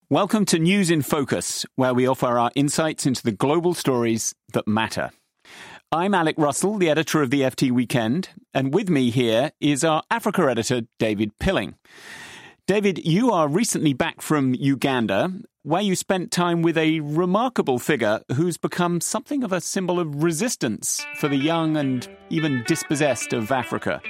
Welcome to News in Focus, where we offer our insights into the global stories that matter. I'm Alec Russell, the editor of the FT Weekend, and with me here is our Africa editor, David Pilling. David, you are recently back from Uganda, where you spent time with a remarkable figure who's become something of a symbol of resistance for the young and even dispossessed of Africa.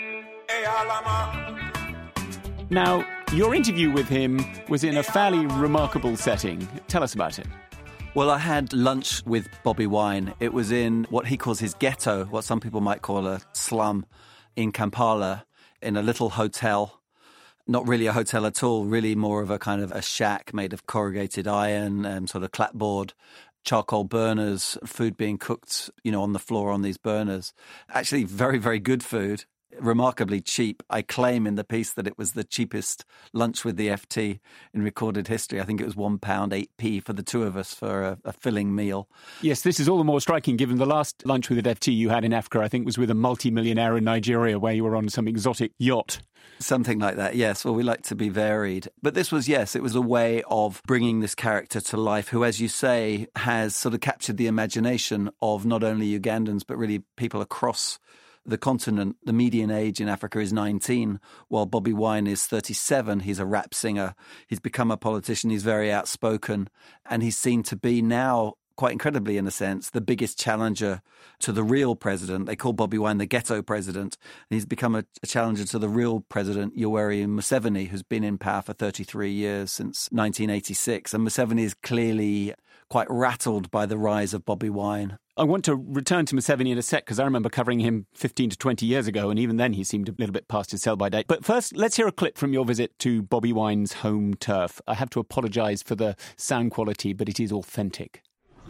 Now, your interview with him was in a fairly remarkable setting. Tell us about it. Well, I had lunch with Bobi Wine. It was in what he calls his ghetto, what some people might call a slum in Kampala, in a little hotel. Not really a hotel at all, really more of a kind of a shack made of corrugated iron, sort of clapboard, charcoal burners, food being cooked, on the floor on these burners. Actually, very, very good food. Remarkably cheap. I claim in the piece that it was the cheapest lunch with the FT in recorded history. I think it was £1 8p for the two of us for a filling meal. Yes, this is all the more striking given the last lunch with the FT you had in Africa, I think, was with a multi-millionaire in Nigeria where you were on some exotic yacht. Something like that, yes. Well, we like to be varied. But this was, yes, it was a way of bringing this character to life who, as you say, has sort of captured the imagination of not only Ugandans, but really people across the continent. The median age in Africa is 19, while Bobi Wine is 37. He's a rap singer. He's become a politician. He's very outspoken. And he's seen to be now, quite incredibly in a sense, the biggest challenger to the real president. They call Bobi Wine the ghetto president. And he's become a challenger to the real president, Yoweri Museveni, who's been in power for 33 years, since 1986. And Museveni is clearly quite rattled by the rise of Bobi Wine. I want to return to Museveni in a sec because I remember covering him 15 to 20 years ago, and even then he seemed a little bit past his sell-by date. But first, let's hear a clip from your visit to Bobi Wine's home turf. I have to apologise for the sound quality, but it is authentic.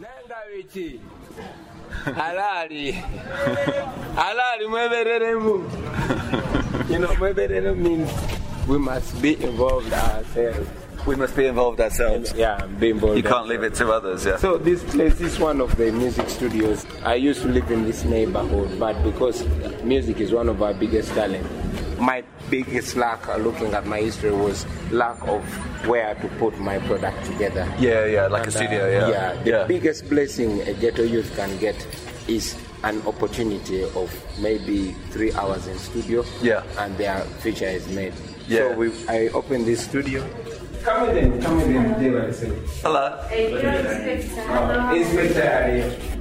Means we must be involved ourselves. We must be involved ourselves. Yeah, be involved. You can't leave it to others, yeah. So this place is one of the music studios. I used to live in this neighborhood, but because music is one of our biggest talents, my biggest lack, looking at my history, was lack of where to put my product together. Yeah, like a studio, yeah. The biggest blessing a ghetto youth can get is an opportunity of maybe 3 hours in studio, and their future is made. Yeah. So I opened this studio. Come in, dear. Hello. Inspector.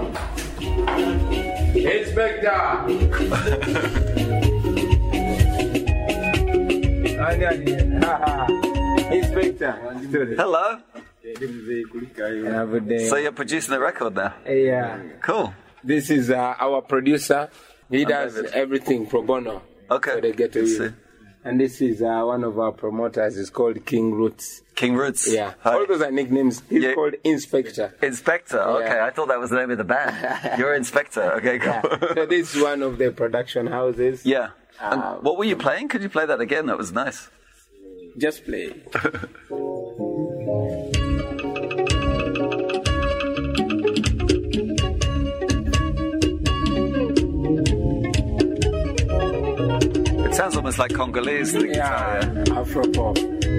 Hello. Have day. So you're producing the record now? Yeah. Cool. This is our producer. He does everything pro bono. Okay. For the ghetto youth. And this is one of our promoters. It's called King Roots. King Roots? Yeah. Hi. All those are nicknames. He's called Inspector. Inspector? Okay, I thought that was the name of the band. You're Inspector. Okay, cool. Yeah. So this is one of the production houses. Yeah. And what were you playing? Could you play that again? That was nice. Just play. It sounds almost like Congolese. The guitar, Afro-pop.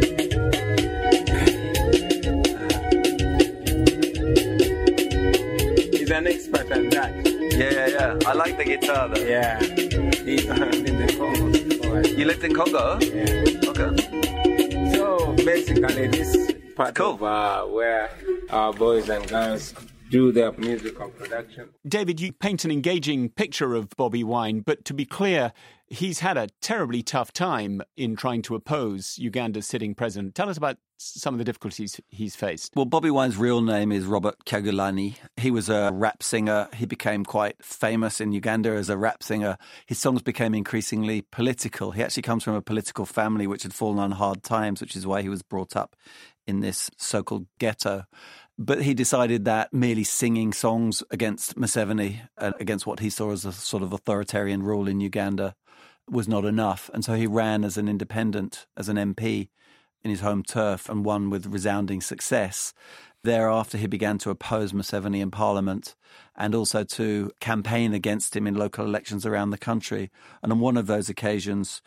He's an expert at that. Yeah. I like the guitar, though. Yeah. He's in the Congo. You lived in Congo? Yeah. Okay. So basically, this part of where our boys and girls do their musical production. David, you paint an engaging picture of Bobi Wine, but to be clear, he's had a terribly tough time in trying to oppose Uganda's sitting president. Tell us about some of the difficulties he's faced. Well, Bobi Wine's real name is Robert Kyagulanyi. He was a rap singer. He became quite famous in Uganda as a rap singer. His songs became increasingly political. He actually comes from a political family which had fallen on hard times, which is why he was brought up in this so-called ghetto. But he decided that merely singing songs against Museveni, against what he saw as a sort of authoritarian rule in Uganda, was not enough. And so he ran as an independent, as an MP in his home turf, and won with resounding success. Thereafter, he began to oppose Museveni in Parliament and also to campaign against him in local elections around the country. And on one of those occasions,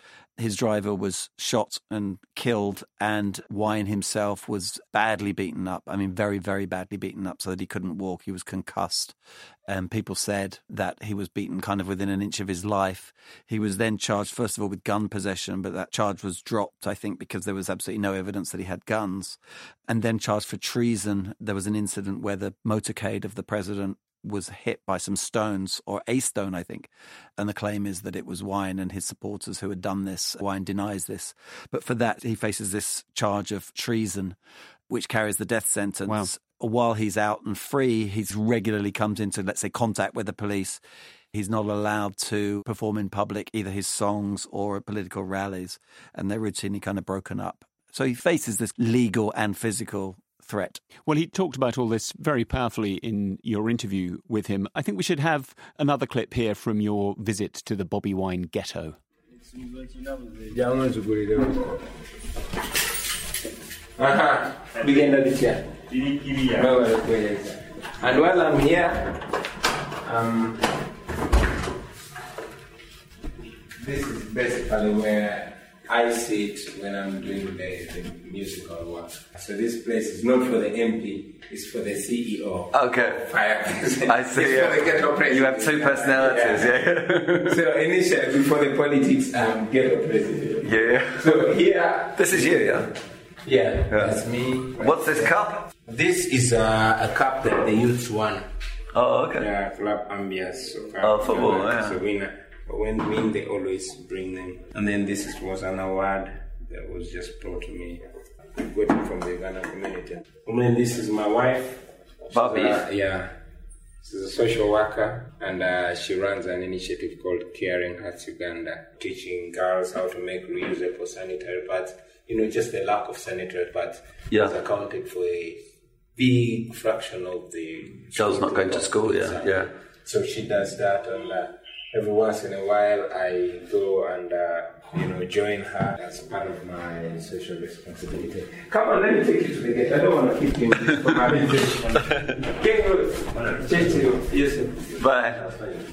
his driver was shot and killed, and Wine himself was badly beaten up. I mean, very, very badly beaten up so that he couldn't walk. He was concussed. People said that he was beaten kind of within an inch of his life. He was then charged, first of all, with gun possession, but that charge was dropped, I think, because there was absolutely no evidence that he had guns. And then charged for treason. There was an incident where the motorcade of the president was hit by some stones, or a stone, I think. And the claim is that it was Wine and his supporters who had done this. Wine denies this. But for that, he faces this charge of treason, which carries the death sentence. Wow. While he's out and free, he's regularly comes into, let's say, contact with the police. He's not allowed to perform in public, either his songs or political rallies, and they're routinely kind of broken up. So he faces this legal and physical threat. Well, he talked about all this very powerfully in your interview with him. I think we should have another clip here from your visit to the Bobi Wine ghetto. And while I'm here, this is basically where I sit when I'm doing the musical work. So this place is not for the MP, it's for the CEO. Okay. I see. It's for the ghetto president. You have two personalities, yeah. So initially, before the politics, I'm ghetto president. Yeah. So here... This is you, yeah? Yeah, that's me. What's this cup? This is a cup that the youths won. Oh, okay. Yeah, club ambience. Football, yeah. So when we win, they always bring them. And then this was an award that was just brought to me. I got it from the Ghana community. And then this is my wife. Bobby. Yeah. She's a social worker, and she runs an initiative called Caring Hearts Uganda, teaching girls how to make reusable sanitary pads. You know, just the lack of sanitary pads is accounted for a big fraction of the girls not going to school. Yeah. So she does that, and every once in a while I go and join her as part of my social responsibility. Come on, let me take you to the gate. I don't want to keep you from having this. Yes. Bye.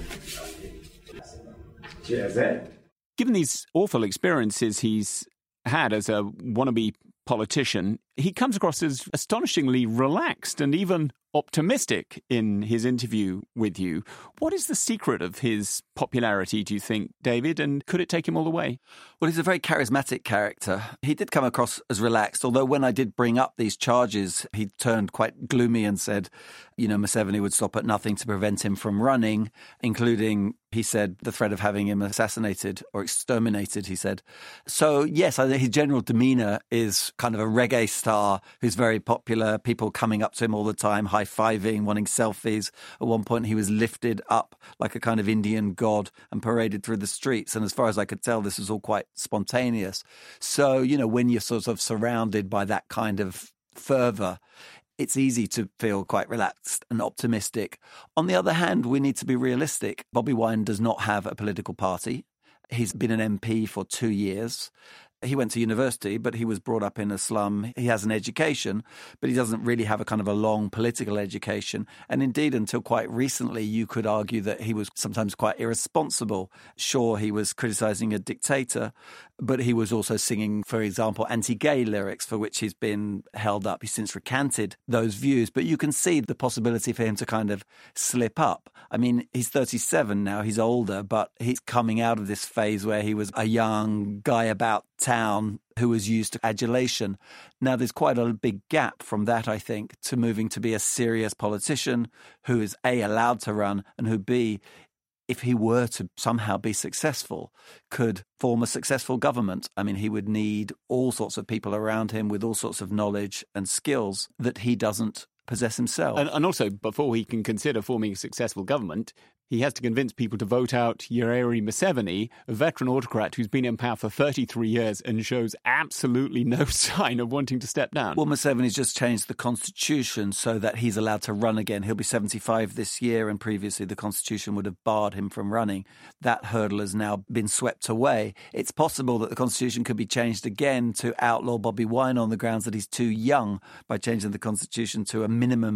Cheers, Given these awful experiences he's had as a wannabe politician, he comes across as astonishingly relaxed and even optimistic in his interview with you. What is the secret of his popularity, do you think, David, and could it take him all the way? Well, he's a very charismatic character. He did come across as relaxed, although when I did bring up these charges, he turned quite gloomy and said, Museveni would stop at nothing to prevent him from running, including, he said, the threat of having him assassinated or exterminated, he said. So, yes, I think his general demeanour is kind of a reggae star who's very popular, people coming up to him all the time, high-fiving, wanting selfies. At one point, he was lifted up like a kind of Indian god and paraded through the streets. And as far as I could tell, this was all quite spontaneous. So, when you're sort of surrounded by that kind of fervour, it's easy to feel quite relaxed and optimistic. On the other hand, we need to be realistic. Bobi Wine does not have a political party. He's been an MP for 2 years. He went to university, but he was brought up in a slum. He has an education, but he doesn't really have a kind of a long political education. And indeed, until quite recently, you could argue that he was sometimes quite irresponsible. Sure, he was criticising a dictator, but he was also singing, for example, anti-gay lyrics for which he's been held up. He's since recanted those views, but you can see the possibility for him to kind of slip up. I mean, he's 37 now, he's older, but he's coming out of this phase where he was a young guy about town who was used to adulation. Now, there's quite a big gap from that, I think, to moving to be a serious politician who is A, allowed to run, and who B, if he were to somehow be successful, could form a successful government. I mean, he would need all sorts of people around him with all sorts of knowledge and skills that he doesn't possess himself. And also, before he can consider forming a successful government, he has to convince people to vote out Yoweri Museveni, a veteran autocrat who's been in power for 33 years and shows absolutely no sign of wanting to step down. Well, Museveni's just changed the constitution so that he's allowed to run again. He'll be 75 this year, and previously the constitution would have barred him from running. That hurdle has now been swept away. It's possible that the constitution could be changed again to outlaw Bobi Wine on the grounds that he's too young by changing the constitution to a minimum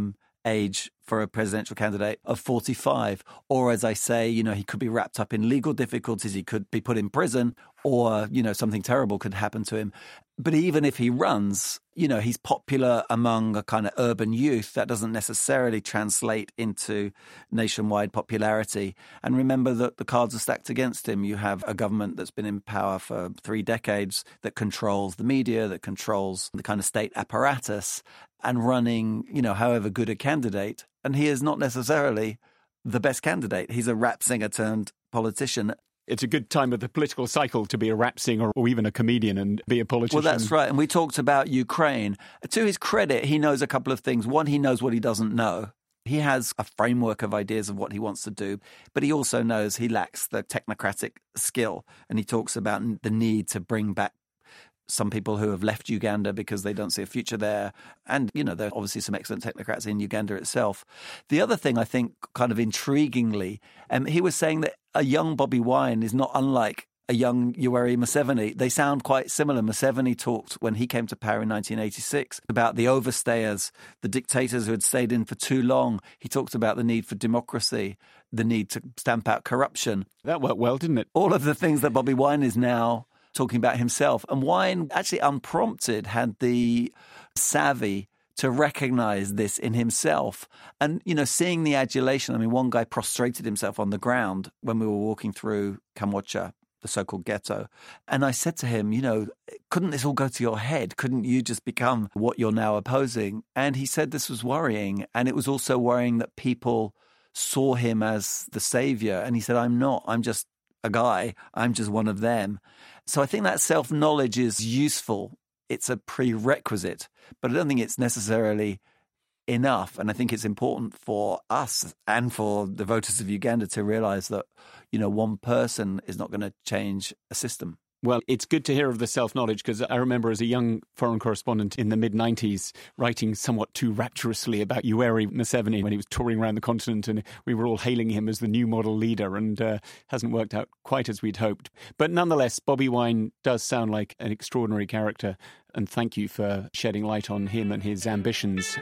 age for a presidential candidate of 45. Or, as I say, he could be wrapped up in legal difficulties. He could be put in prison, or, something terrible could happen to him. But even if he runs, he's popular among a kind of urban youth. That doesn't necessarily translate into nationwide popularity. And remember that the cards are stacked against him. You have a government that's been in power for 3 decades that controls the media, that controls the kind of state apparatus, and running, however good a candidate. And he is not necessarily the best candidate. He's a rap singer turned politician. It's a good time of the political cycle to be a rap singer or even a comedian and be a politician. Well, that's right. And we talked about Ukraine. To his credit, he knows a couple of things. One, he knows what he doesn't know. He has a framework of ideas of what he wants to do, but he also knows he lacks the technocratic skill. And he talks about the need to bring back some people who have left Uganda because they don't see a future there. And, there are obviously some excellent technocrats in Uganda itself. The other thing, I think, kind of intriguingly, he was saying that a young Bobi Wine is not unlike a young Yoweri Museveni. They sound quite similar. Museveni talked, when he came to power in 1986, about the overstayers, the dictators who had stayed in for too long. He talked about the need for democracy, the need to stamp out corruption. That worked well, didn't it? All of the things that Bobi Wine is now talking about himself. And Wine, actually unprompted, had the savvy to recognize this in himself. And, seeing the adulation. I mean, one guy prostrated himself on the ground when we were walking through Kamwotcha, the so-called ghetto. And I said to him, couldn't this all go to your head? Couldn't you just become what you're now opposing? And he said this was worrying. And it was also worrying that people saw him as the savior. And he said, I'm not. I'm just a guy. I'm just one of them. So I think that self-knowledge is useful. It's a prerequisite, but I don't think it's necessarily enough. And I think it's important for us and for the voters of Uganda to realize that, one person is not going to change a system. Well, it's good to hear of the self-knowledge, because I remember as a young foreign correspondent in the mid-90s writing somewhat too rapturously about Yoweri Museveni when he was touring around the continent, and we were all hailing him as the new model leader, and hasn't worked out quite as we'd hoped. But nonetheless, Bobi Wine does sound like an extraordinary character, and thank you for shedding light on him and his ambitions.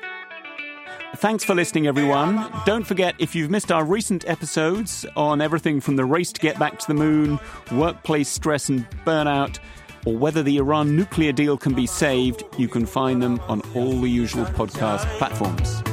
Thanks for listening, everyone. Don't forget, if you've missed our recent episodes on everything from the race to get back to the moon, workplace stress and burnout, or whether the Iran nuclear deal can be saved, you can find them on all the usual podcast platforms.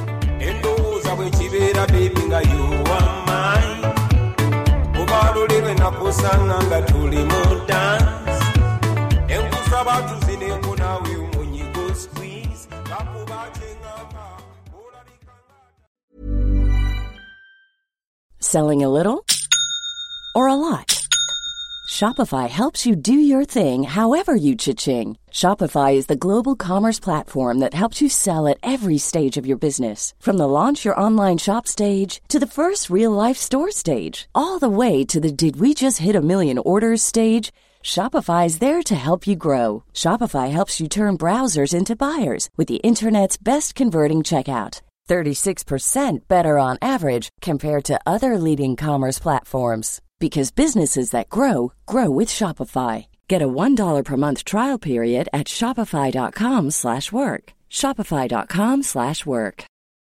Selling a little or a lot? Shopify helps you do your thing however you cha-ching. Shopify is the global commerce platform that helps you sell at every stage of your business. From the launch your online shop stage to the first real-life store stage, all the way to the did we just hit a million orders stage. Shopify is there to help you grow. Shopify helps you turn browsers into buyers with the internet's best converting checkout. 36% better on average compared to other leading commerce platforms. Because businesses that grow, grow with Shopify. Get a $1 per month trial period at shopify.com/work. Shopify.com/work.